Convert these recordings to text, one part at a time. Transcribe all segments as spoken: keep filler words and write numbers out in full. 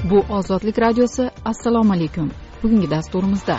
Bu Ozodlik radiosi. Assalomu alaykum. Bugungi dasturimizda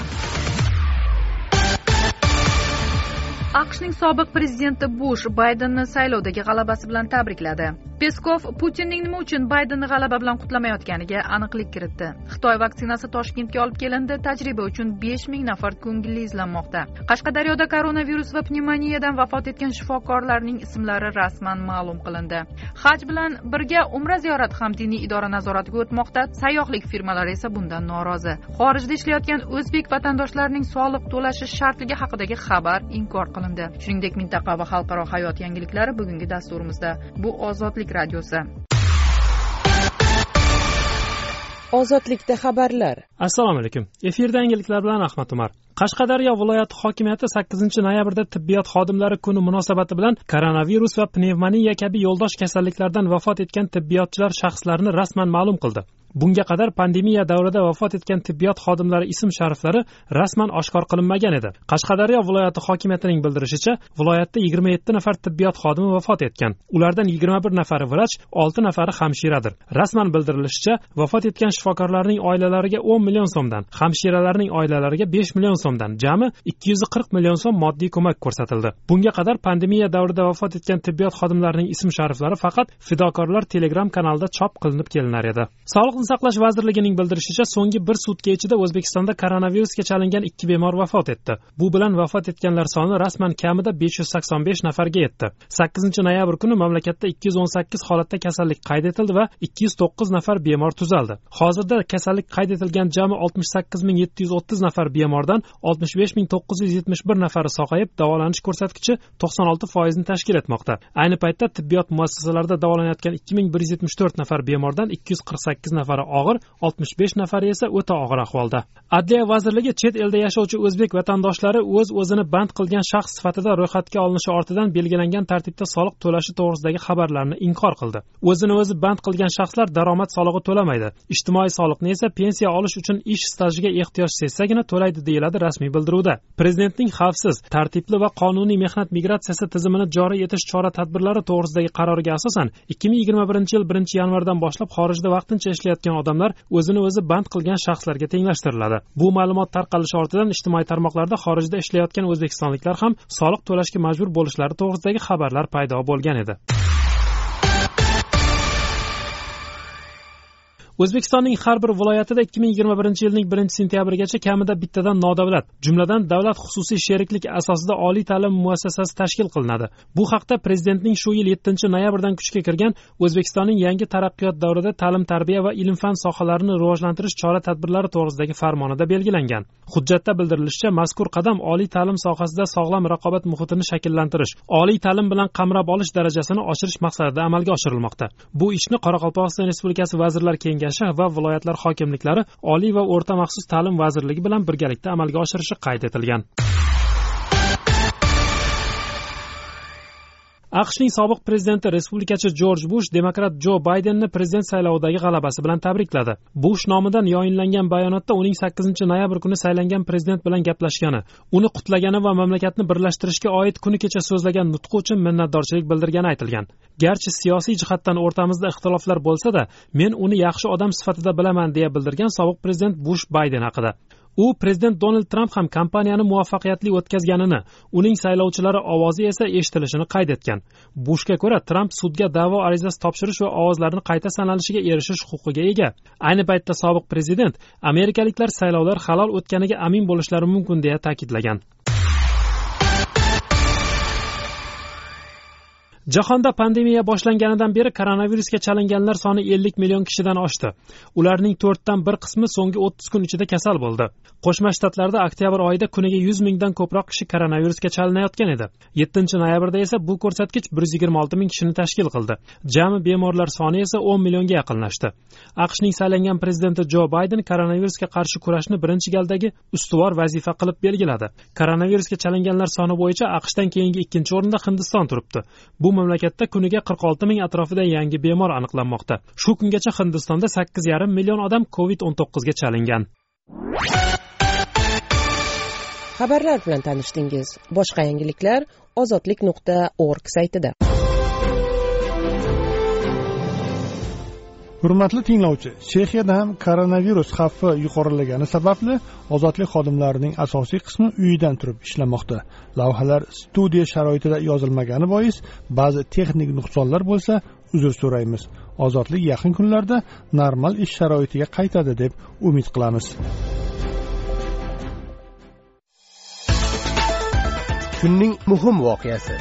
AQShning sobiq prezidenti Bush Baydenni saylovdagi g'alabasi bilan tabrikladi. Peskov Putinning nima uchun Baydenni g'alaba bilan qutlamayotganiga aniqlik kiritdi. Xitoy vaksinasi Toshkentga olib kelindi. Tajriba uchun besh ming nafar ko'ngilli izlanmoqda. Qashqadaryoda koronavirus va pnevmoniyadan vafot etgan shifokorlarning ismlari rasman ma'lum qilindi. Haj bilan birga Umra ziyorati ham diniy idora nazoratiga o'tmoqda. Sayyohlik firmalari esa bundan norozi. Xorijda ishlayotgan o'zbek vatandoshlarining soliq to'lashi shartligi haqidagi xabar inkor qilindi. Shuningdek, mintaqa va xalqaro hayot yangiliklari bugungi dasturimizda. Bu Ozodlik radiosi. Ozodlikda xabarlar. Assalomu alaykum. Efirda yangiliklar bilan Ahmad Umar. Qashqadaryo viloyati hokimiyati sakkizinchi noyabrda tibbiyot xodimlari kuni munosabati bilan koronavirus va pnevmoniya kabi yo'ldosh kasalliklardan vafot etgan tibbiyotchilar shaxslarini rasman ma'lum qildi. Bunga qadar pandemiya davrida vafot etgan tibbiyot xodimlari ism-shariflari rasman oshkor qilinmagan edi. Qashqadaryo viloyati hokimiyatining bildirishicha, viloyatda yigirma yetti nafar tibbiyot xodimi vafot etgan. Ulardan yigirma bir nafari vrach, olti nafari hamshiradir. Rasman bildirilishicha, vafot etgan shifokorlarning oilalariga o'n million so'mdan, hamshiralarning oilalariga besh million so'mdan, jami ikki yuz qirq million so'm moddiy ko'mak ko'rsatildi. Bunga qadar pandemiya davrida vafot etgan tibbiyot xodimlarining ism-shariflari faqat fidokorlar Telegram kanalida chop qilinib kelinar edi. Sog'liqni saqlash vazirligining bildirishicha, so'nggi bir sutka ichida O'zbekistonda koronavirusga chalingan ikki bemor vafot etdi. Bu bilan vafot etganlar soni rasman kamida besh yuz sakson besh nafarga yetdi. sakkizinchi noyabr kuni mamlakatda ikki yuz o'n sakkiz holatda kasallik qayd etildi va ikki yuz to'qqiz nafar bemor tuzaldi. Hozirda kasallik qayd etilgan jami oltmish sakkiz ming yetti yuz o'ttiz nafar bemordan oltmish besh ming to'qqiz yuz yetmish bir nafari sog'ayib, davolanish ko'rsatkichi to'qson olti foiz ni tashkil etmoqda. Ayni paytda tibbiyot muassasalarida davolanayotgan ikki ming bir yuz yetmish to'rt nafar bemordan ikki yuz qirq sakkiz nafari og'ir, oltmish besh nafari esa o'ta og'ir ahvolda. Adliya vazirligi chet elda yashovchi o'zbek vatandoshlari o'z-o'zini band qilgan shaxs sifatida ro'yxatga olinishi ortidan belgilangan tartibda soliq to'lashi to'g'risidagi xabarlarni inkor qildi. O'zini o'zi band qilgan shaxslar daromad solig'i to'lamaydi. Ijtimoiy soliqni esa pensiya olish uchun ish stajiga ehtiyoj sezsagina to'laydi deyiladi rasmiy bildiruvda. Prezidentning xavfsiz, tartibli va qonuniy mehnat migratsiyasi tizimini joriy etish chora-tadbirlari to'g'risidagi qaroriga asosan ikki ming yigirma birinchi yil birinchi yanvardan boshlab xorijda vaqtincha ishlayotgan odamlar o'zini o'zi band qilgan shaxslarga tenglashtiriladi. Bu ma'lumot tarqalishi ortidan ijtimoiy tarmoqlarda xorijda ishlayotgan o'zbekistonliklar ham soliq to'lashga majbur bo'lishlari to'g'risidagi xabarlar paydo bo'lgan edi. O'zbekistonning har bir viloyatida ikki ming yigirma birinchi yilning birinchi sentyabrigacha kamida bittadan nodavlat, jumladan davlat xususiy sheriklik asosida oliy ta'lim muassasasi tashkil qilinadi. Bu haqda prezidentning shu yil yettinchi noyabrdan kuchga kirgan O'zbekistonning yangi taraqqiyot davrida ta'lim-tarbiya va ilm-fan sohalarini rivojlantirish chora-tadbirlari to'g'risidagi farmonida belgilangan. Hujjatda bildirilishicha, mazkur qadam oliy ta'lim sohasida sog'lom raqobat muhitini shakllantirish, oliy ta'lim bilan qamrab olish darajasini oshirish maqsadida amalga oshirilmoqda. Bu ishni Qoraqalpog'iston Respublikasi Vazirlar Kengashi va viloyatlar hokimliklari, Oliy va o'rta maxsus ta'lim vazirligi bilan birgalikda amalga oshirishi qayd etilgan. AQShning sobiq prezidenti respublikachi Jorj Bush demokrat Jo Baydenni prezident saylovidagi g'alabasi bilan tabrikladi. Bush nomidan yoyinlangan bayonotda uning sakkizinchi noyabr kuni saylangan prezident bilan gaplashgani, uni qutlagani va mamlakatni birlashtirishga oid kuni kecha so'zlagan nutqi uchun minnatdorchilik bildirgani aytilgan. Garchi siyosiy jihatdan o'rtamizda ixtiloflar bo'lsa-da, men uni yaxshi odam sifatida bilaman deya bildirgan sobiq prezident Bush Bayden haqida. U prezident Donald Trump ham kampaniyani muvaffaqiyatli o'tkazganini, uning saylovchilari ovozi esa eshitilishini qayd etgan. Bushga ko'ra, Trump sudga da'vo arizasi topshirish va ovozlarni qayta sanalishiga erishish huquqiga ega. Ayni paytda sobiq prezident amerikaliklar saylovlar halol o'tganiga amin bo'lishlari mumkin deya ta'kidlagan. Jahonda pandemiya boshlanganidan beri koronavirusga chalinganlar soni ellik million kishidan oshdi. Ularning to'rtdan bir qismi so'nggi o'ttiz kun ichida kasal bo'ldi. Qo'shma Shtatlarda oktyabr oyida kuniga yuz mingdan ko'proq kishi koronavirusga chalinayotgan edi. yettinchi noyabrda esa bu ko'rsatkich bir yuz yigirma olti ming kishini tashkil qildi. Jami bemorlar soni esa o'n millionga yaqinlashdi. AQShning saylangan prezidenti Jo Bayden koronavirusga qarshi kurashni birinchi galdagi ustuvor vazifa qilib belgiladi. Koronavirusga chalinganlar soni bo'yicha AQShdan keyingi ikkinchi o'rinda Hindiston turibdi. Bu mamlakatda kuniga qirq olti ming atrofida yangi bemor aniqlanmoqda. Shu kungacha Hindistonda sakkiz yarim million odam kovid o'n to'qqiz ga chalingan. Xabarlar bilan tanishdingiz. Boshqa yangiliklar ozodlik nuqta org saytida. Hurmatli tinglovchi, Chexiyada ham koronavirus xavfi yuqorilagani sababli ozodlik xodimlarining asosiy qismi uyidan turib ishlamoqda. Lavhalar studiya sharoitida yozilmagani bois ba'zi texnik nuqsonlar bo'lsa, uzr so'raymiz. Ozodlik yaqin kunlarda normal ish sharoitiga qaytadi deb umid qilamiz. Kunning muhim voqeasi.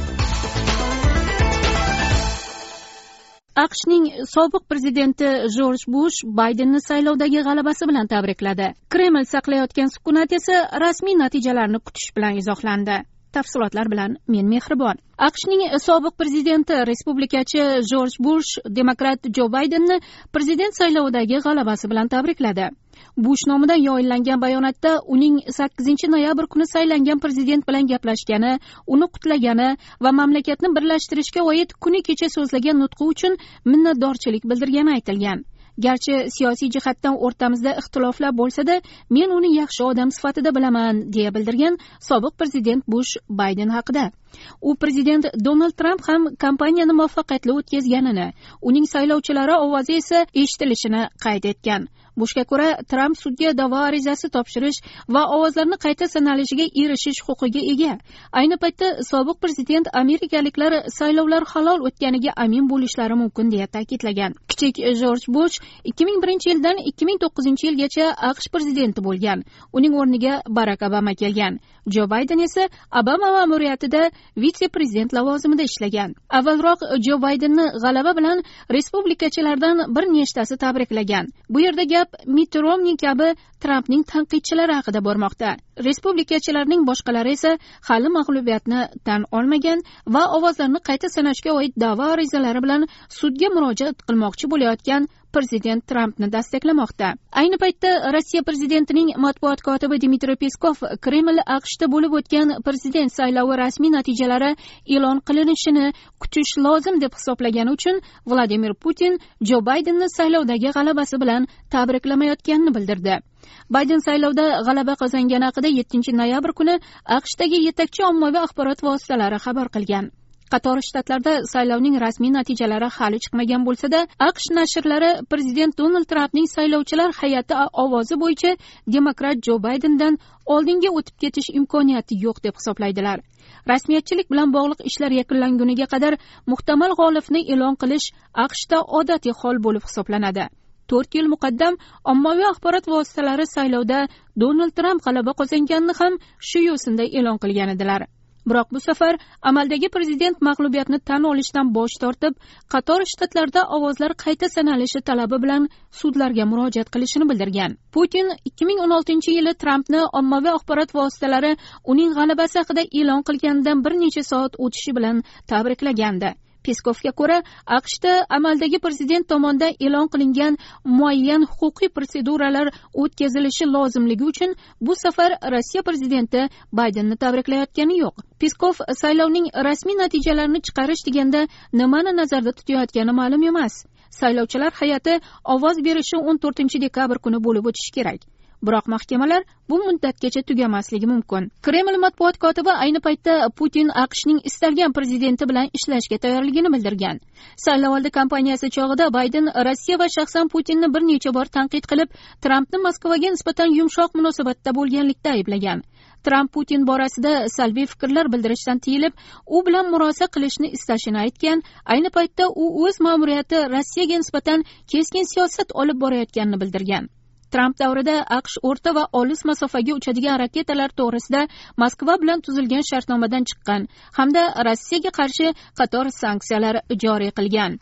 AQShning sobiq prezidenti Jorj Bush Baydenni saylovdagi g'alabasi bilan tabrikladi. Kreml saqlayotgan sukunat esa rasmiy natijalarni kutish bilan izohlandi. Tafsilotlar bilan men Mehribon. AQShning sobiq prezidenti respublikachi Jorj Bush demokrat Jo Baydenni prezident saylovidagi g'alabasi bilan tabrikladi. Bush nomidan yoyinlangan bayonotda uning sakkizinchi noyabr kuni saylangan prezident bilan gaplashgani, uni qutlagani va mamlakatni birlashtirishga oid kuni kecha so'zlagan nutqi uchun minnatdorchilik bildirgani aytilgan. Garchi siyosiy jihatdan o'rtamizda ixtiloflar bo'lsa-da, men uni yaxshi odam sifatida bilaman, deya bildirgan sobiq prezident Bush Bayden haqida. U prezident Donald Trump ham kampaniyani muvaffaqiyatli o'tkazganini, uning saylovchilari ovozi esa eshitilishini qayd etgan. Bushga ko'ra, Trump sudga da'vo arizasi topshirish va ovozlarni qayta sanalishiga erishish huquqiga ega. Ayni paytda sobiq prezident amerikaliklar saylovlar halol o'tganiga amin bo'lishlari mumkin deya ta'kidlagan. Kichik Jorj Bush ikki ming birinchi yildan ikki ming to'qqizinchi yilgacha AQSh prezidenti bo'lgan. Uning o'rniga Barack Obama kelgan. Jo Bayden esa Obama ma'muriyatida vitse-prezident lavozimida ishlagan. Avvalroq Jo Baydenni g'alaba bilan respublikachilardan bir nechtasi tabriklagan. Bu yerda gap Mitt Romney kabi Trumpning tanqidchilari haqida bormoqda. Respublikachilarning boshqalari esa hali mag'lubiyatni tan olmagan va ovozlarni qayta sanashga oid da'vo arizalari bilan sudga murojaat qilmoqchi bo'layotgan prezident Trumpni dastaklamoqda. Ayni paytda Rossiya prezidentining matbuot kotibi Dmitriy Peskov Kreml AQShda bo'lib o'tgan prezident saylovi rasmiy natijalari e'lon qilinishini kutish lozim deb hisoblagani uchun Vladimir Putin Jo Baydenni saylovdagi g'alabasi bilan tabriklamayotganini bildirdi. Bayden saylovda g'alaba qozongani haqida yettinchi noyabr kuni AQShdagi yetakchi ommaviy axborot vositalari xabar qilgan. Qator shtatlarda saylovning rasmiy natijalari hali chiqmagan bo'lsa-da, AQSh nashrlari prezident Donald Trumpning saylovchilar hay'ati ovozi bo'yicha demokrat Jo Baydendan oldinga o'tib ketish imkoniyati yo'q deb hisoblaydilar. Rasmiyatchilik bilan bog'liq ishlar yakunlanguniga qadar muhtamal g'olibni e'lon qilish AQShda odatiy hol bo'lib hisoblanadi. to'rt yil muqaddam ommaviy axborot vositalari saylovda Donald Trump g'alaba qozonganini ham shu yo'sinda e'lon qilgan edilar. Biroq bu safar amaldagi prezident mag'lubiyatni tan olishdan bosh tortib, qator shtatlarda ovozlar qayta sanalishi talabi bilan sudlarga murojaat qilishini bildirgan. Putin ikki ming o'n oltinchi yili Trumpni ommaviy axborot vositalari uning g'alabasi haqida e'lon qilganidan bir necha soat o'tishi bilan tabriklagandi. Peskovga ko'ra, AQShda amaldagi prezident tomonidan e'lon qilingan muayyan huquqiy proseduralar o'tkazilishi lozimligi uchun bu safar Rossiya prezidenti Baydenni tabriklayotgani yo'q. Peskov saylovning rasmiy natijalarini chiqarish deganda nimani nazarda tutayotgani ma'lum emas. Saylovchilar hay'ati ovoz berishi o'n to'rtinchi dekabr kuni bo'lib o'tishi kerak. Biroq mahkamalar bu muddatgacha tugamasligi mumkin. Kreml matbuot kotibi ayni paytda Putin AQShning istalgan prezidenti bilan ishlashga tayyorligini bildirgan. Saylovoldi kampaniyasi chog'ida Bayden Rossiya va shaxsan Putinni bir necha bor tanqid qilib, Trumpni Moskvaga nisbatan yumshoq munosabatda bo'lganlikda ayblagan. Trump Putin borasida salbiy fikrlar bildirishdan tiyilib, u bilan murosa qilishni istashini aytgan. Ayni paytda u o'z ma'muriyati Rossiyaga nisbatan keskin siyosat olib borayotganini bildirgan. Trump davrida AQSh o'rta va olis masofaga uchadigan raketalar to'g'risida Moskva bilan tuzilgan shartnomadan chiqqan hamda Rossiyaga qarshi qator sanksiyalar joriy qilgan.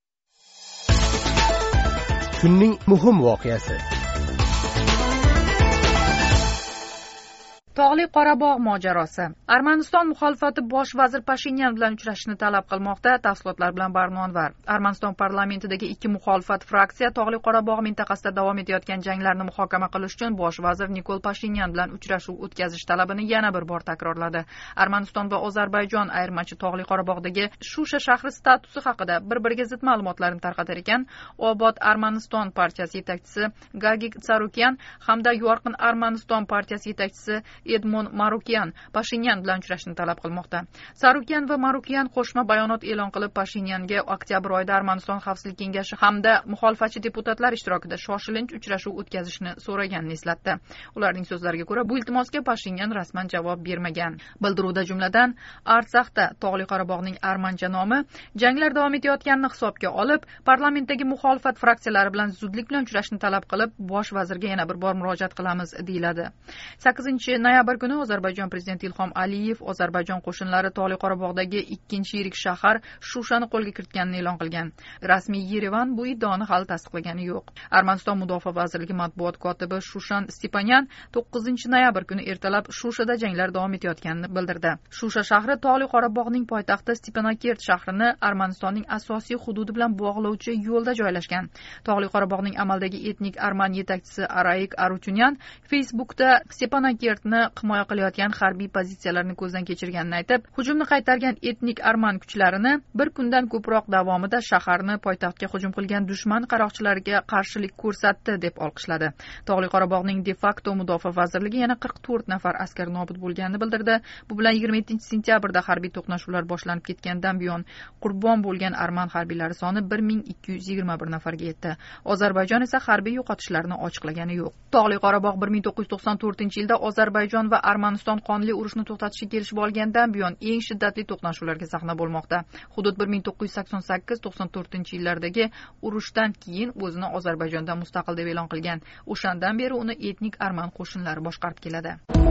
Kunning muhim voqeasi. Tog'li Qorabog' mojarosi. Armaniston muxolifati bosh vazir Pashinyan bilan uchrashishni talab qilmoqda. Tafsilotlar bilan Barnonvar. Armaniston parlamentidagi ikki muxolifat fraksiya Tog'li Qorabog' mintaqasida davom etayotgan janglarni muhokama qilish uchun bosh vazir Nikol Pashinyan bilan uchrashuv o'tkazish talabini yana bir bor takrorladi. Armaniston va Ozarbayjon ayirmachi Tog'li Qorabog'dagi Shusha shahri statusi haqida bir-biriga zid ma'lumotlarni tarqatar ekan. Obod Armaniston partiyasi yetakchisi Gagik Tsarukyan hamda Yorqin Armaniston partiyasi yetakchisi Edmond Marukyan Pashinyan bilan uchrashishni talab qilmoqda. Sarukyan va Marukyan qo'shma bayonot e'lon qilib, Pashinyanga oktyabr oyida Armaniston Xavfsizlik kengashi hamda muxolifatchi deputatlar ishtirokida shoshilinch uchrashuv o'tkazishni so'raganini eslatdi. Ularning so'zlariga ko'ra, bu iltimosga Pashinyan rasman javob bermagan. Bildiruvda jumladan Artsakda Tog'li Qorabog'ning armancha nomi janglar davom etayotganini hisobga olib, parlamentdagi muxolifat fraksiyalari bilan zudlik bilan uchrashni talab qilib, bosh vazirga yana bir bor murojaat qilamiz deyiladi. sakkizinchi noyabr kuni Ozarbayjon prezidenti Ilhom Aliyev Ozarbayjon qo'shinlari Tog'li Qorabog'dagi ikkinchi yirik shahar Shushani qo'lga kiritganini e'lon qilgan. Rasmiy Yerevan bu iddaoni hali tasdiqlagani yo'q. Armaniston mudofaa vazirligi matbuot kotibi Shushan Stepanyan to'qqizinchi noyabr kuni ertalab Shushada janglar davom etayotganini bildirdi. Shusha shahri Tog'li Qorabog'ning poytaxti Stepanakert shahrini Armanistonning asosiy hududi bilan bog'lovchi yo'lda joylashgan. Tog'li Qorabog'ning amaldagi etnik arman yetakchisi Araik Arutyunyan Facebookda Stepanakertni himoya qilayotgan harbiy pozitsiyalarni ko'zdan kechirganini aytib, hujumni qaytargan etnik arman kuchlarini bir kundan ko'proq davomida shaharni poytaxtga hujum qilgan dushman qaroqchilariga qarshilik ko'rsatdi deb olqishladi. Tog'li Qorabog'ning de facto mudofaa vazirligi yana qirq to'rt nafar askar nobud bo'lganini bildirdi. Bu bilan yigirma yettinchi sentyabrda harbiy to'qnashuvlar boshlanib ketgandan buyon qurbon bo'lgan arman harbiylari soni bir ming ikki yuz yigirma bir nafarga yetdi. Ozarbayjon esa harbiy yo'qotishlarni ochiqlagani yo'q. Tog'li Qorabog' bir ming to'qqiz yuz to'qson to'rtinchi yilda Ozarbayjon va Armaniston qonli urushni to'xtatishga kelishib olgandan buyon eng shiddatli to'qnashuvlarga sahna bo'lmoqda. Hudud bir ming to'qqiz yuz sakson sakkiz to'qson to'rtinchi yillardagi urushdan keyin o'zini Ozarbayjondan mustaqil deb e'lon qilgan. O'shandan beri uni etnik arman qo'shinlari boshqarib keladi.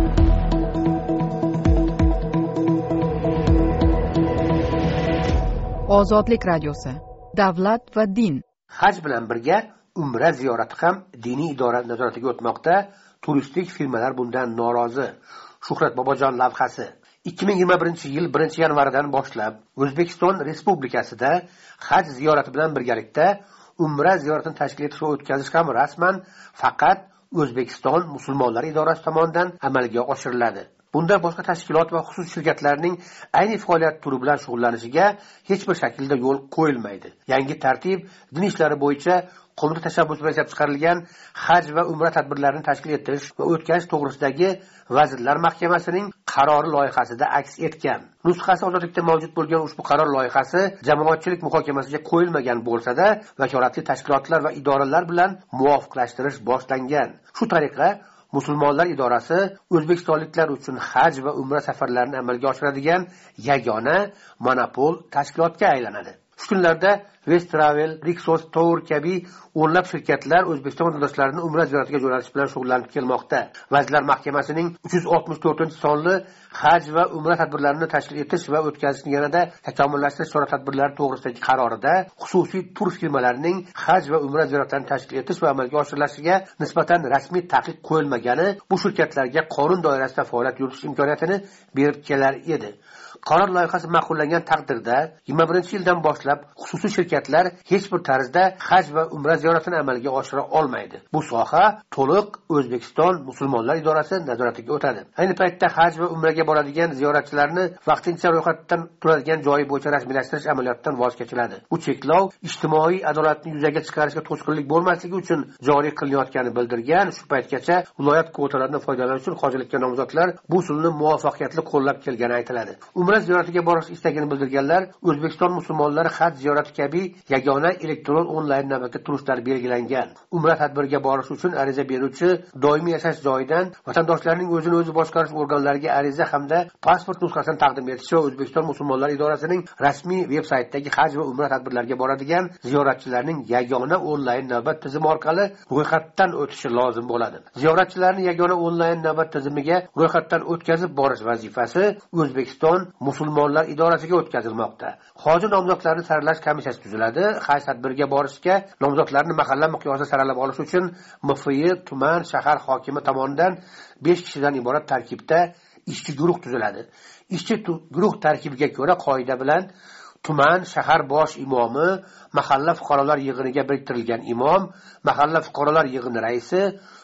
Ozodlik radiosi. Davlat va din. Haj bilan birga Umra ziyorati ham diniy idora nazoratiga o'tmoqda. Turistik firmalar bundan norozi. Shuhrat Bobojon lavhasi. ikki ming yigirma birinchi yil birinchi yanvardan boshlab O'zbekiston Respublikasida haj ziyorati bilan birgalikda Umra ziyoratini tashkil etish va o'tkazish ham rasman faqat O'zbekiston musulmonlari idorasi tomonidan amalga oshiriladi. Bunda boshqa tashkilot va xususiy shirkatlarning ayni faoliyat turi bilan shug'ullanishiga hech bir shaklda yo'l qo'yilmaydi. Yangi tartib din ishlari bo'yicha qo'mita tashabbusi bilan ishlab chiqarilgan haj va umra tadbirlarini tashkil etish va o'tkazish to'g'risidagi Vazirlar Mahkamasining qarori loyihasida aks etgan. Nusxasi ozodlikda mavjud bo'lgan ushbu qaror loyihasi jamoatchilik muhokamasiga qo'yilmagan bo'lsa-da, vakolatli tashkilotlar va idoralar bilan muvofiqlashtirish boshlangan. Shu tariqa Musulmonlar idorasi o'zbekistonliklar uchun haj va umra safarlarini amalga oshiradigan yagona monopol tashkilotga aylanadi. Shu kunlarda West Travel, Rixos Tour kabi o'nlab shirkatlar O'zbekiston vatandoshlarini umra ziyoratiga jo'natish bilan shug'ullanib kelmoqda. Vazirlar Mahkamasining uch yuz oltmish to'rtinchi sonli haj va umra tadbirlarini tashkil etish va o'tkazishni yanada takomillashtirish chora-tadbirlari to'g'risidagi qarorida xususiy tur firmalarining haj va umra ziyoratlarini tashkil etish va amalga oshirilishiga nisbatan rasmiy taqiq qo'yilmagani bu shirkatlarga qonun doirasida faoliyat yuritish imkoniyatini berib kelar edi. Qaror loyihasi ma'qullangan taqdirda yigirma birinchi yildan boshlab xususiy shirkatlar hech bir tarzda haj va umra ziyoratini amalga oshira olmaydi. Bu soha to'liq O'zbekiston musulmonlar idorasi nazoratiga o'tadi. Ayni paytda haj va umraga boradigan ziyoratchilarni vaqtincha ro'yxatdan turadigan joyi bo'yicha rasmiylashtirish amaliyotidan voz kechiladi. Bu cheklov ijtimoiy adolatni yuzaga chiqarishga to'sqinlik bo'lmasligi uchun joriy qilinayotganini bildirgan. Shu paytgacha viloyat kvotalaridan foydalanish uchun hojilikka nomzodlar bu usulni muvaffaqiyatli qo'llab kelgani aytiladi. Umra ziyoratiga borish istagini bildirganlar O'zbekiston musulmonlari haj ziyorati kabi yagona elektron onlayn navbatga turishlar belgilangan. Umra tadbiriga borish uchun ariza beruvchi doimiy yashash joyidan vatandoshlarning o'zini o'zi boshqarish organlariga ariza hamda pasport nusxasini taqdim etishi va O'zbekiston musulmonlari idorasining rasmiy veb-saytidagi haj va umra tadbirlariga boradigan ziyoratchilarning yagona onlayn navbat tizimi orqali ro'yxatdan o'tishi lozim bo'ladi. Ziyoratchilarni yagona onlayn navbat tizimiga ro'yxatdan o'tkazib borish vazifasi O'zbekiston musulmonlar idorasiga o'tkazilmoqda. Hoji nomzodlarni saralash komissiyasi tuziladi. Haj tadbiriga borishga nomzodlarni mahalla miqyosida saralab olish uchun M F Y tuman shahar hokimi tomonidan besh kishidan iborat tarkibda ishchi guruh tuziladi. Ishchi guruh tarkibiga ko'ra qoida bilan tuman shahar bosh imomi, mahalla fuqarolar yig'iniga biriktirilgan imom, mahalla fuqarolar yig'ini raisi,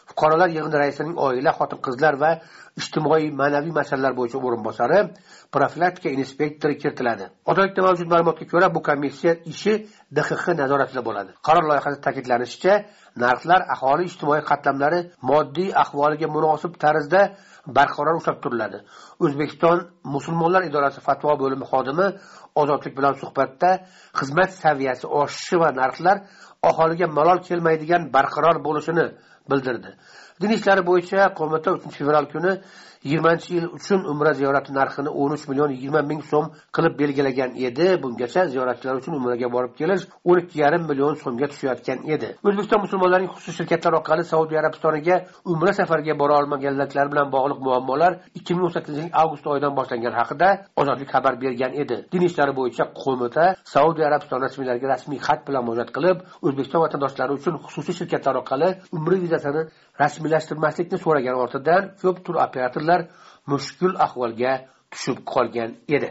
fuqarolar yig'ini raisining oila, xotin-qizlar va ijtimoiy ma'naviy masalalar bo'yicha o'rinbosari, profilaktika inspektori kiritiladi. Odatda mavjud ma'lumotga ko'ra, bu komissiya ishi D X X nazoratida bo'ladi. Qaror loyihasida ta'kidlanishicha, narxlar aholi ijtimoiy qatlamlari moddiy ahvoliga munosib tarzda barqaror ushlab turiladi. O'zbekiston musulmonlar idorasi fatvo bo'limi xodimi Ozodlik bilan suhbatda xizmat saviyasi oshishi va narxlar aholiga malol kelmaydigan barqaror bo'lishini bildirdi. Din ishlari bo'yicha qo'mita uchinchi fevral kuni yigirmanchi yil uchun umra ziyorati narxini o'n uch million yigirma ming so'm qilib belgilagan edi. Bungacha ziyoratchilar uchun umraga borib kelish o'n ikki yarim million so'mga tushayotgan edi. O'zbekiston musulmonlarining xususiy shirkatlari orqali Saudiya Arabistoniga umra safariga bora olmaganliklari bilan bog'liq muammolar ikki ming o'n sakkizinchi yil avgust oyidan boshlangani haqida Ozodlik xabar bergan edi. Din ishlari bo'yicha qo'mita Saudiya Arabistoni rasmiylariga rasmiy xat bilan murojaat qilib, O'zbekiston vatandoshlar uchun xususiy shirkatlar orqali umra vizasini rasmiylashtirmaslikni so'ragan ortidan ko'p tur operatorlar mushkul ahvolga tushib qolgan edi.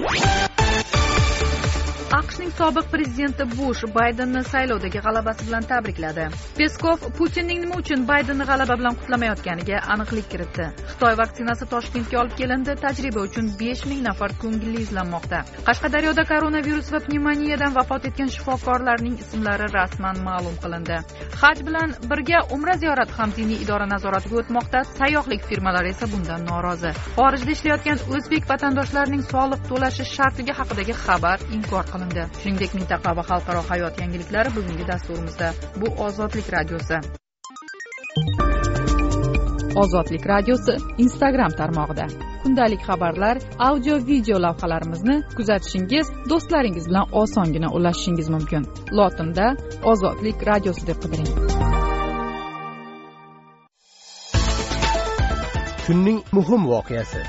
AQShning sobiq prezidenti Bush Baydenni saylovdagi g'alabasi bilan tabrikladi. Peskov Putinning nima uchun Baydenni g'alaba bilan qutlamayotganiga aniqlik kiritdi. Xitoy vaksinasi Toshkentga olib kelindi, tajriba uchun besh ming nafar ko'ngilli izlanmoqda. Qashqadaryoda koronavirus va pnevmoniyadan vafot etgan shifokorlarning ismlari rasman ma'lum qilindi. Haj bilan birga umra ziyorati ham diniy idora nazoratiga o'tmoqda. Sayyohlik firmalari esa bundan norozi. Xorijda ishlayotgan o'zbek vatandoshlarning soliq to'lashi shartligi haqidagi xabar inkor qilindi. Shuningdek, mintaqa va xalqaro hayot yangiliklari bugungi dasturimizda. Bu Ozodlik radiosi. Ozodlik radiosi Instagram tarmog'ida. Kundalik xabarlar, audio, video lavhalarimizni kuzatishingiz, do'stlaringiz bilan osongina ulashishingiz mumkin. Lotinda Ozodlik radiosi deb qidiring. Kunning muhim voqeasi.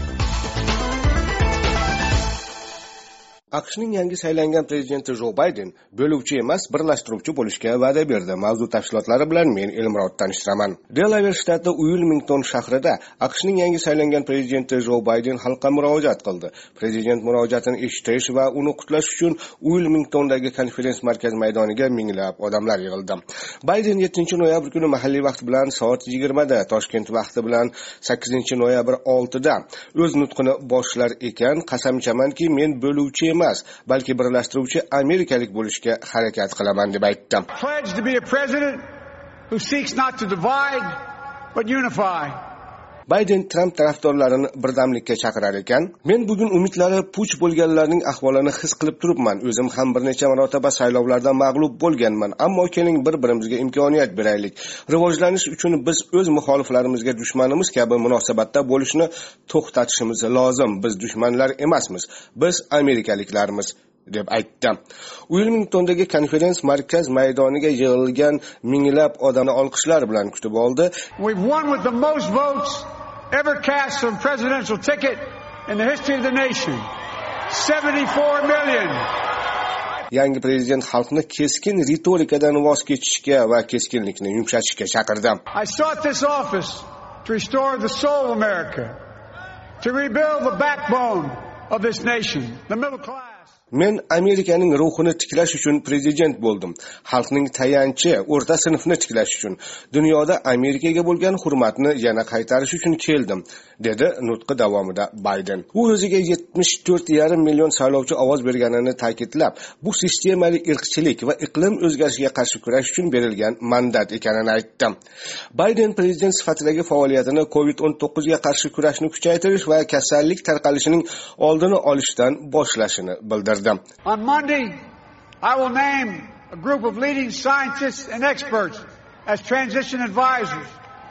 AQShning yangi saylangan prezidenti Jo Bayden bo'luvchi emas, birlashtiruvchi bo'lishga va'da berdi. Mavzu tafsilotlari bilan men Elmurod tanishtiraman. Delaware shtati Uilmington shahrida AQShning yangi saylangan prezidenti Jo Bayden xalqqa murojaat qildi. Prezident murojaatini eshitish va uni qutlash uchun Uilmingtondagi konferens markaz maydoniga minglab odamlar yig'ildi. Bayden yettinchi noyabr kuni mahalliy vaqt bilan soat yigirmada, Toshkent vaqti bilan sakkizinchi noyabr oltida o'z nutqini boshlar ekan, qasam ichamanki, men bo'luvchi emas, balki birlashtiruvchi amerikalik bo'lishga harakat qilaman deb aytdi. Pledge to be a president who seeks not to divide but unify. Bayden Trump tarafdorlarini birdamlikka chaqirar ekan, men bugun umidlari puch bo'lganlarning ahvolini his qilib turibman. O'zim ham bir necha marotaba saylovlarda mag'lub bo'lganman, ammo keling bir-birimizga imkoniyat beraylik. Rivojlanish uchun biz o'z muxoliflarimizga dushmanimiz kabi munosabatda bo'lishni to'xtatishimiz lozim. Biz dushmanlar emasmiz, biz amerikaliklarmiz deb aytdi. Uilmingtondagi konferens markaz maydoniga yig'ilgan minglab odamni olqishlar bilan kutib oldi. We've won with the most votes ever cast on presidential ticket in the history of the nation. seventy-four million. Yangi prezident xalqni keskin ritorikadan voz kechishga va keskinlikni yumshatishga chaqirdi. I sought this office to restore the soul of America, to rebuild the backbone of this nation, the middle class. Men Amerikaning ruhini tiklash uchun prezident bo'ldim. Xalqning tayanchi, o'rta sinfni tiklash uchun, dunyoda Amerikaga bo'lgan hurmatni yana qaytarish uchun keldim, dedi nutqi davomida Bayden. U o'ziga yetmish to'rt yarim million saylovchi ovoz berganini ta'kidlab, bu sistemali irqchilik va iqlim o'zgarishiga qarshi kurash uchun berilgan mandat ekanini aytdi. Bayden prezident sifatidagi faoliyatini covid o'n to'qqiz ga qarshi kurashni kuchaytirish va kasallik tarqalishining oldini olishdan boshlashini bildirdi. On Monday, I will name a group of leading scientists and experts as transition advisors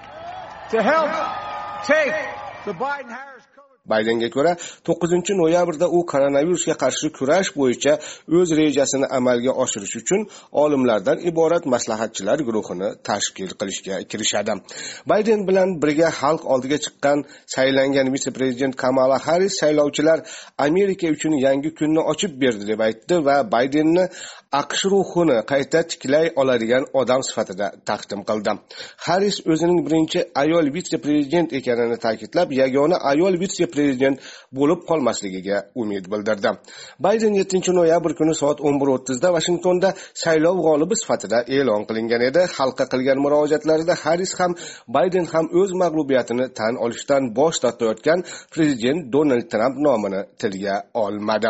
to help take the Biden-Harris Baydenga ko'ra to'qqizinchi noyabrda u koronavirusga qarshi kurash bo'yicha o'z rejasini amalga oshirish uchun olimlardan iborat maslahatchilar guruhini tashkil qilishga kirishadi. Bayden bilan birga xalq oldiga chiqqan saylangan vitse-prezident Kamala Harris saylovchilar Amerika uchun yangi kunni ochib berdi deb aytdi va Baydenni AQSh ruhini qayta tiklay oladigan odam sifatida taqdim qildi. Harris o'zining birinchi ayol vitse-prezident ekanini ta'kidlab, yagona ayol vitse prezident bo'lib qolmasligiga umid bildirdi. Bayden yettinchi noyabr kuni soat o'n bir o'ttizda Vashingtonda saylov g'olibi sifatida e'lon qilingan edi. Xalqqa qilgan murojaatlarida Harris ham Bayden ham o'z mag'lubiyatini tan olishdan bosh tortayotgan prezident Donald Tramp nomini tilga olmadi.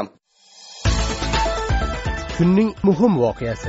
Kunning muhim voqeasi.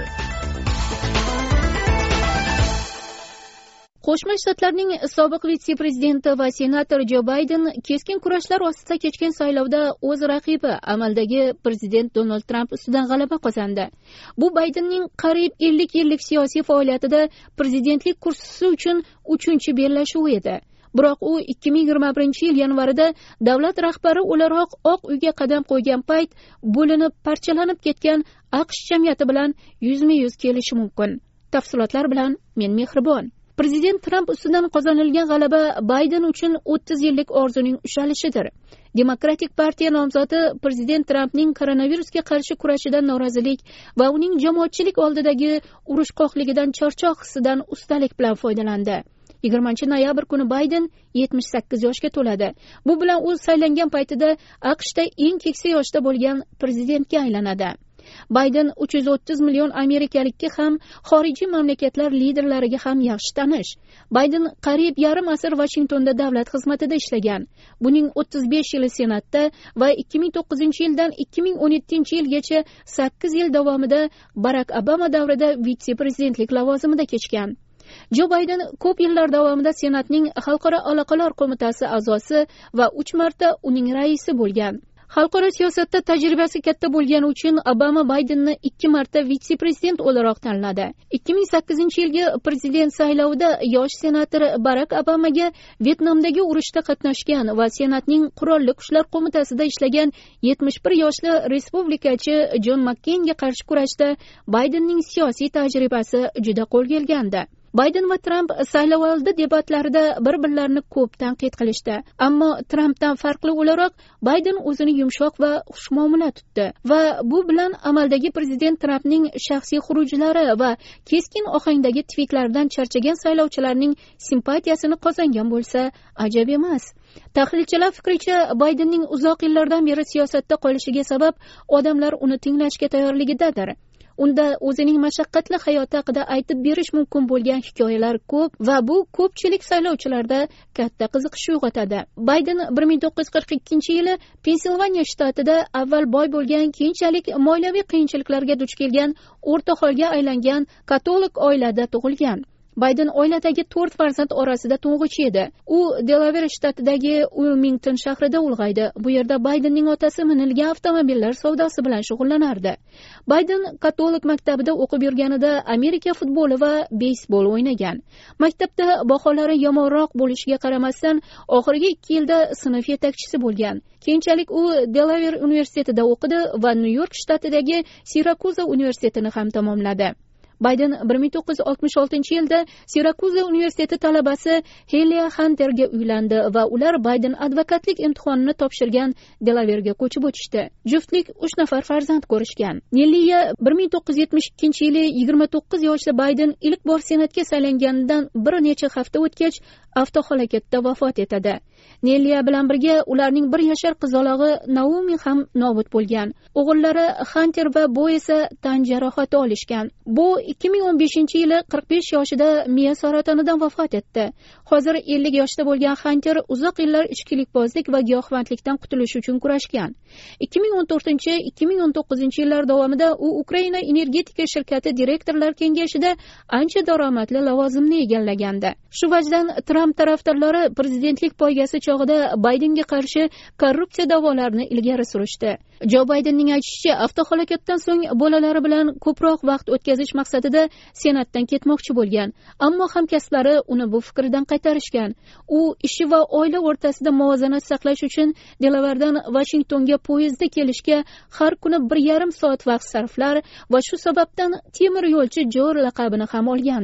Qo'shma Shtatlarning sobiq vitse-prezidenti va senator Jo Bayden keskin kurashlar ostida kechgan saylovda o'z raqibi, amaldagi prezident Donald Tramp ustidan g'alaba qozondi. Bu Baydenning qariyb ellik yillik siyosiy faoliyatida prezidentlik kursisi uchun uchinchi bellashuv edi. Biroq u ikki ming yigirma birinchi yil yanvarida davlat rahbari o'laroq Oq uyga qadam qo'ygan payt bo'linib, parchalanib ketgan AQSh jamiyati bilan yuzma-yuz kelishi mumkin. Tafsilotlar bilan men Mehribon. Prezident Tramp ustidan qozonilgan g'alaba Bayden uchun o'ttiz yillik orzuning ushalishidir. Demokratik partiya nomzodi prezident Trampning koronavirusga qarshi kurashidan norozilik va uning jamoatchilik oldidagi urushqoqligidan charchoq hissidan ustalik bilan foydalandi. yigirmanchi noyabr kuni Bayden yetmish sakkiz yoshga to'ladi. Bu bilan u saylangan paytida AQShda eng keksa yoshda bo'lgan prezidentga aylanadi. Bayden uch yuz o'ttiz million amerikalikka ham, xorijiy mamlakatlar liderlariga ham yaxshi tanish. Bayden qariyb yarim asr Vashingtonda davlat xizmatida ishlagan. Buning o'ttiz besh yili Senatda va ikki ming to'qqizinchi yildan ikki ming o'n yettinchi yilgacha sakkiz yil davomida Barack Obama davrida vitse-prezidentlik lavozimida kechgan. Jo Bayden ko'p yillar davomida Senatning Xalqaro aloqalar qo'mitasi a'zosi va uch marta uning raisi bo'lgan. Xalqaro siyosatda tajribasi katta bo'lgani uchun Obama Baydenni ikki marta vitse-prezident o'laroq tanladi. ikki ming sakkizinchi yilgi prezident saylovida yosh senator Barack Obamaga Vyetnamdagi urushda qatnashgan va Senatning Qurolli kuchlar qo'mitasida ishlagan yetmish bir yoshli respublikachi Jon Makkeynga qarshi kurashda Baydenning siyosiy tajribasi juda qo'l kelgandi. Bayden va Tramp saylovoldi debatlarida bir-birlarini ko'p tanqid qilishdi. Ammo Trampdan farqli o'laroq Bayden o'zini yumshoq va xushmuomala tutdi va bu bilan amaldagi prezident Trampning shaxsiy xurujlari va keskin ohangdagi tvitlaridan charchagan saylovchilarning simpatiyasini qozongan bo'lsa, ajab emas. Tahlilchilar fikricha, Baydenning uzoq yillardan beri siyosatda qolishiga sabab odamlar uni tinglashga tayyorligidadir. Unda o'zining mashaqqatli hayoti haqida aytib berish mumkin bo'lgan hikoyalar ko'p va bu ko'pchilik saylovchilarda katta qiziqish uyg'otadi. Bayden bir ming to'qqiz yuz qirq ikkinchi yili Pensilvaniya shtatida avval boy bo'lgan, keyinchalik moliyaviy qiyinchiliklarga duch kelgan, o'rta holga aylangan katolik oilada tug'ilgan. Bayden oiladagi to'rt farzand orasida to'ng'ich edi. U Delaware shtatidagi Wilmington shahrida ulg'aydi. Bu yerda Baydenning otasi minilgan avtomobillar savdosi bilan shug'ullanardi. Bayden katolik maktabida o'qib yurganida Amerika futboli va beysbol o'ynagan. Maktabda baholari yomonroq bo'lishiga qaramasdan, oxirgi ikki yilda sinf yetakchisi bo'lgan. Keyinchalik u Delaware universitetida o'qidi va Nyu-York shtatidagi Sirakuza universitetini ham tamomladi. Bayden bir ming to'qqiz yuz oltmish oltinchi yilda Sirakuza universiteti talabasi Helia Hunterga uylandi va ular Bayden advokatlik imtihonini topshirgan Delaverga ko'chib o'tishdi. Juftlik uch nafar farzand ko'rishgan. Neliya bir ming to'qqiz yuz yetmish ikkinchi yili yigirma to'qqiz yoshli Bayden ilk bor senatga saylanganidan bir necha hafta o'tgach avtohalokatda vafot etadi. Neliya bilan birga ularning bir yashar qizalog'i Naomi ham nobud bo'lgan. O'g'illari Hunter va Bo esa tan jarohati olishgan. Bo ikki ming o'n beshinchi yili qirq besh yoshida miya saratonidan vafot etdi. Hozir ellik yoshda bo'lgan Hunter uzoq yillar ichkilikbozlik va giyohvandlikdan qutulish uchun kurashgan. ikki ming o'n to'rtinchi - ikki ming o'n to'qqizinchi yillar davomida u Ukraina energetika shirkati direktorlar kengashida ancha daromadli lavozimni egallagandi. Shu vajdan Tramp tarafdorlari prezidentlik poygasi chog'ida Baydenga qarshi korrupsiya da'volarini ilgari surishdi. Jo Baydenning aytishicha, avtohalokatdan so'ng bolalari bilan ko'proq vaqt o'tkazish maqsadida senatdan ketmoqchi bo'lgan, ammo hamkasblari uni bu fikrdan qaytarishgan. U ishi va oila o'rtasida muvozanat saqlash uchun Delavardan Vashingtonga poyezdda kelishga har kuni bir yarim soat vaqt sarflar va shu sababdan temir yo'lchi Jo laqabini ham olgandi.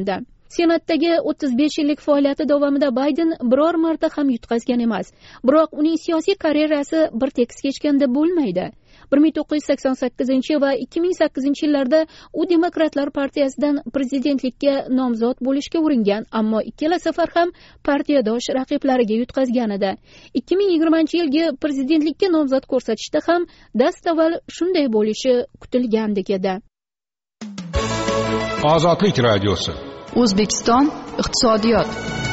senatdagi o'ttiz besh yillik faoliyati davomida Bayden biror marta ham yutqazgan emas. Biroq uning siyosiy karyerasi bir tekis kechgan deb bo'lmaydi. bir ming to'qqiz yuz sakson sakkizinchi va ikki ming sakkizinchi yillarda u Demokratlar partiyasidan prezidentlikka nomzod bo'lishga uringan, ammo ikkala safar ham partiyadosh raqiblariga yutqazgan edi. ikki ming yigirmanchi yilgi prezidentlikka nomzod ko'rsatishda ham dastavval shunday bo'lishi kutilgandek edi. Ozodlik radiosi. O'zbekiston iqtisodiyot.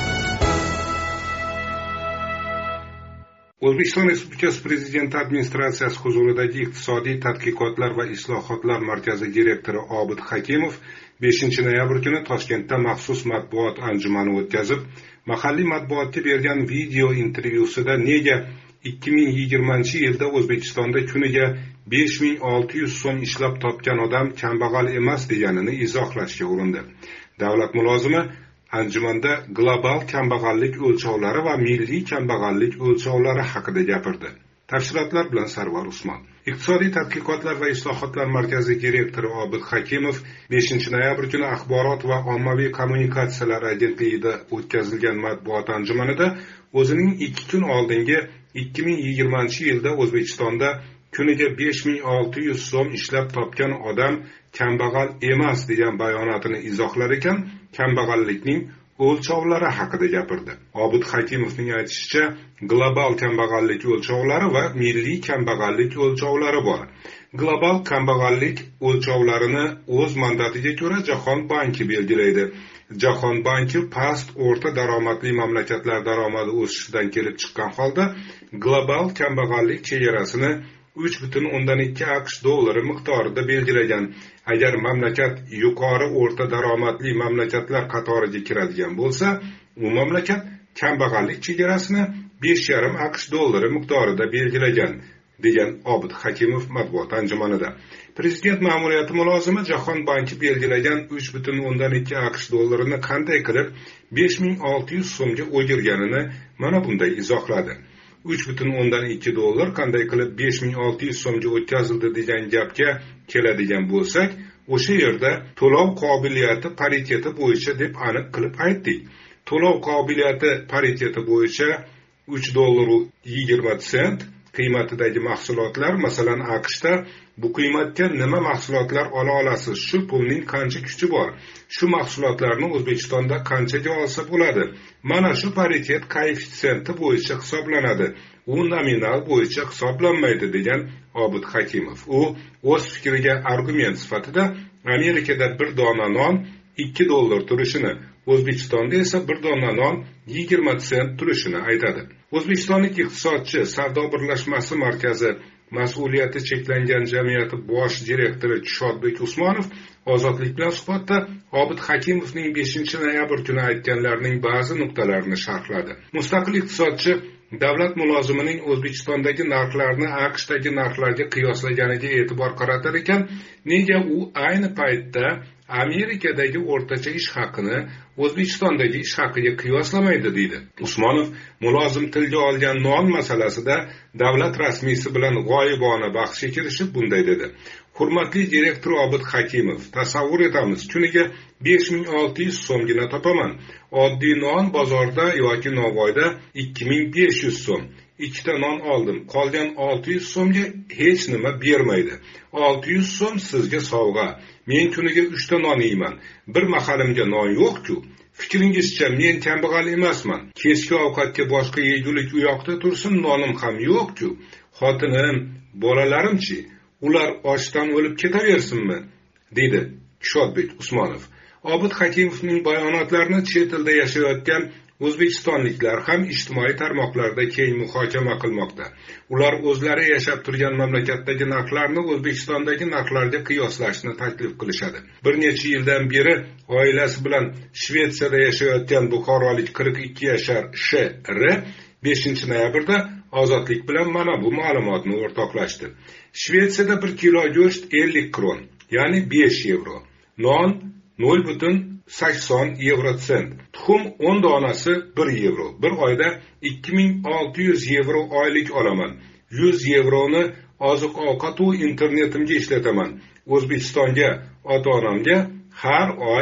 O'zbekiston Respublikasi Prezidenti administratsiyasi huzuridagi iqtisodiy tadqiqotlar va islohotlar markazi direktori Obid Hakimov beshinchi noyabr kuni Toshkentda maxsus matbuot anjumani o'tkazib, mahalliy matbuotga bergan video intervyusida nega ikki ming yigirmanchi yilda O'zbekistonda kuniga besh ming olti yuz so'm ishlab topgan odam kambag'al emas deganini izohlashga urindi. Davlat mulozimi anjumanda global kambag'allik o'lchovlari va milliy kambag'allik o'lchovlari haqida gapirdi. Tafsilotlar bilan Sarvar Usmon. Iqtisodiy tadqiqotlar va islohotlar markazi direktori Obid Hakimov beshinchi noyabr kuni Axborot va ommaviy kommunikatsiyalar agentligida o'tkazilgan matbuot anjumanida o'zining ikki kun oldingi ikki ming yigirmanchi yilda O'zbekistonda kuniga besh ming olti yuz so'm ishlab topgan odam kambag'al emas degan bayonotini izohlar ekan, kambag'allikning o'lchovlari haqida gapirdi. Obid Hakimovning aytishicha, global kambag'allik o'lchovlari va milliy kambag'allik o'lchovlari bor. Global kambag'allik o'lchovlarini o'z mandatiga ko'ra Jahon banki belgilaydi. Jahon banki past o'rta daromadli mamlakatlar daromadi o'sishidan kelib chiqqan holda global kambag'allik chegarasini uch butun o'ndan ikki aqsh dollari miqdorida belgilagan. Agar mamlakat yuqori o'rta daromadli mamlakatlar qatoriga kiradigan bo'lsa, u mamlakat kambag'allik chegarasini besh yarim aqsh dollari miqdorida belgilagan, degan Obid Hakimov matbuot anjumanida. Prezident ma'muriyati mulozimi Jahon banki belgilagan uch butun o'ndan ikki aqsh dollarini qanday qilib besh ming olti yuz so'mga o'girganini mana bunday izohladi. uch butun o'ndan ikki dollar qanday qilib besh ming olti yuz so'mga o'tkazildi degan gapga keladigan bo'lsak, o'sha yerda to'lov qobiliyati pariteti bo'yicha deb aniq qilib aytdik. To'lov qobiliyati pariteti bo'yicha uch dollar yigirma sent qiymatidagi mahsulotlar, masalan AQShda bu qiymatga nima mahsulotlar ola olasiz, shu pulning qancha kuchi bor, shu mahsulotlarni O'zbekistonda qanchaga olsa bo'ladi. Mana shu paritet koeffitsiyenti bo'yicha hisoblanadi. U nominal bo'yicha hisoblanmaydi, degan Obid Hakimov. U o'z fikriga argument sifatida Amerikada bir dona non ikki dollar turishini, O'zbekistonda esa bir dona non yigirma sent turishini aytadi. O'zbekistonlik iqtisodchi Savdo birlashmasi markazi mas'uliyati cheklangan jamiyati bosh direktori Shodbek Usmonov Ozodlik bilan suhbatda Obid Hakimovning beshinchi noyabr kuni aytganlarining ba'zi nuqtalarini sharhladi. Mustaqil iqtisodchi davlat mulozimining O'zbekistondagi narxlarni AQShdagi narxlarga qiyoslaganiga e'tibor qaratar ekan, nega u ayni paytda Amerikadagi o'rtacha ish haqini O'zbekistondagi ish haqiga qiyoslamaydi, deydi. Usmonov mulozim tilga olgan non masalasida davlat rasmiysi bilan g'oyibona bahsga kirishib bunday dedi. Hurmatli direktor Obid Hakimov, tasavvur etamiz, kuniga besh ming olti yuz so'mgina topaman. Oddiy non bozorda yoki Navoiyda ikki ming besh yuz so'm. Ikkita non oldim. Qolgan olti yuz so'mga hech nima bermaydi. olti yuz so'm sizga sovg'a. Men kuniga uchta non yeyman. Bir mahalimga non yo'q-ku. Fikringizcha men kambag'al emasman. Kechki ovqatga boshqa yegulik u yoqda tursin, nonim ham yo'q-ku. Xotinim, bolalarimchi, ular ochdan o'lib ketaversinmi? Dedi Shodbek Usmonov. Obid Hakimovning bayonotlarini chet elda yashayotgan o'zbekistonliklar ham ijtimoiy tarmoqlarda keng muhokama qilmoqda. Ular o'zlari yashab turgan mamlakatdagi narxlarni O'zbekistondagi narxlarga qiyoslashni taklif qilishadi. Bir necha yildan beri oilasi bilan Shvetsiyada yashayotgan buxorolik qirq ikki yashar Sh R beshinchi noyabrda Ozodlik bilan mana bu ma'lumotni o'rtoqlashdi. Shvetsiyada bir kilo go'sht ellik kron, ya'ni besh yevro. Non nol butun sakson yevro sent. Tuxum o'n donasi bir yevro. Bir oyda ikki ming olti yuz yevro oylik olaman. yuz yevroni oziq-ovqat va internetimga ishlataman. O'zbekistonga, ota-onamga har oy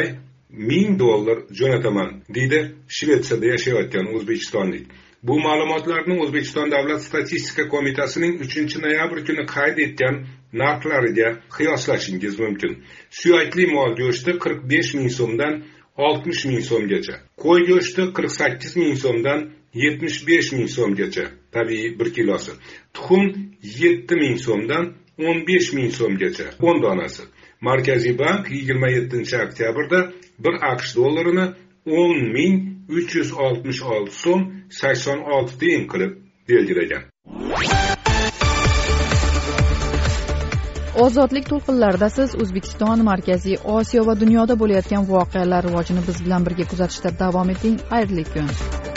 ming dollar jo'nataman, deydi Shvetsiyada yashayotgan o'zbekistonlik. Bu ma'lumotlarni O'zbekiston Davlat statistika qo'mitasining uchinchi noyabr kuni qayd etgan narxlariga qiyoslashingiz mumkin. Suyakli mol go'shti qirq besh ming so'mdan oltmish ming so'mgacha, qo'y go'shti qirq sakkiz ming so'mdan yetmish besh ming so'mgacha tabiiy bir kilosi, tuxum yetti ming so'mdan o'n besh ming so'mgacha o'n donasi. Markaziy bank yigirma yettinchi oktyabrda bir AQSh dollarini o'n ming uch yuz oltmish olti so'm sakson olti tiyin qilib belgilagan. Ozodlik to'lqinlarida siz O'zbekiston, Markaziy Osiyo va dunyoda bo'layotgan voqealar rivojini biz bilan birga kuzatishda davom eting. Xayrli kun.